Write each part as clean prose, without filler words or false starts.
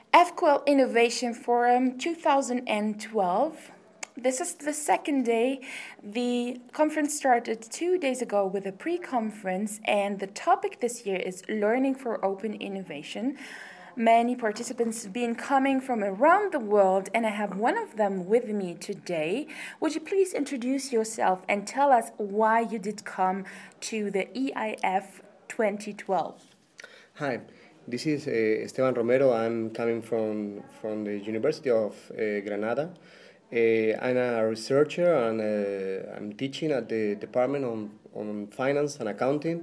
FQL Innovation Forum 2012. This is the second day. The conference started 2 days ago with a pre-conference, and the topic this year is Learning for Open Innovation. Many participants have been coming from around the world, and I have one of them with me today. Would you please introduce yourself and tell us why you did come to the EIF 2012? Hi, this is Esteban Romero. I'm coming from the University of Granada. I'm a researcher and I'm teaching at the Department on Finance and Accounting.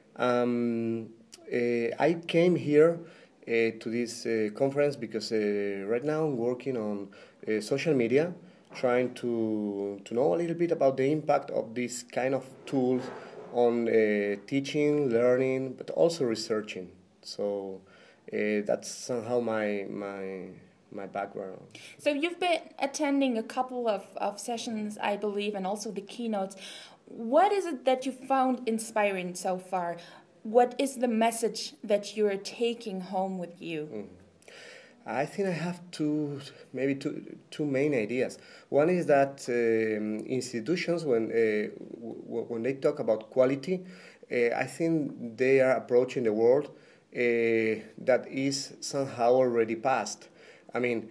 I came here to this conference because right now I'm working on social media, trying to know a little bit about the impact of this kind of tools on teaching, learning, but also researching. So that's somehow my background. So you've been attending a couple of sessions, I believe, and also the keynotes. What is it that you found inspiring so far? What is the message that you're taking home with you? I think I have maybe two main ideas. One is that institutions, when they talk about quality, I think they are approaching the world that is somehow already past. I mean,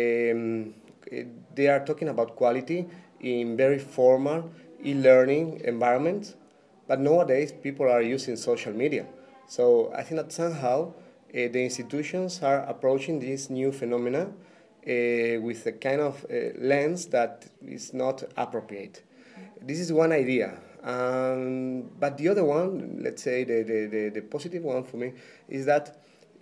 they are talking about quality in very formal e-learning environments, but nowadays people are using social media. So I think that somehow the institutions are approaching this new phenomena with a kind of lens that is not appropriate. This is one idea. But the other one, let's say the positive one for me, is that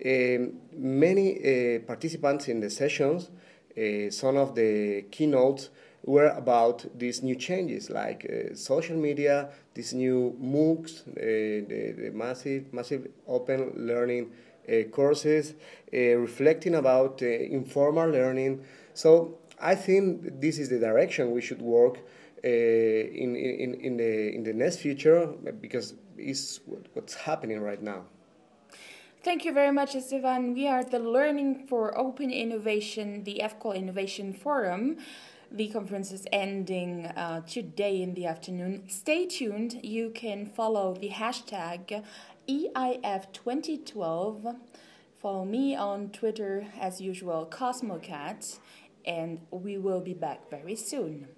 many participants in the sessions, some of the keynotes were about these new changes, like social media, these new MOOCs, the massive open learning courses, reflecting about informal learning. So I think this is the direction we should work in the next future, because it's what's happening right now. Thank you very much, Esteban. We are the Learning for Open Innovation, the FQL Innovation Forum. The conference is ending today in the afternoon. Stay tuned. You can follow the hashtag EIF2012. Follow me on Twitter, as usual, CosmoCat, and we will be back very soon.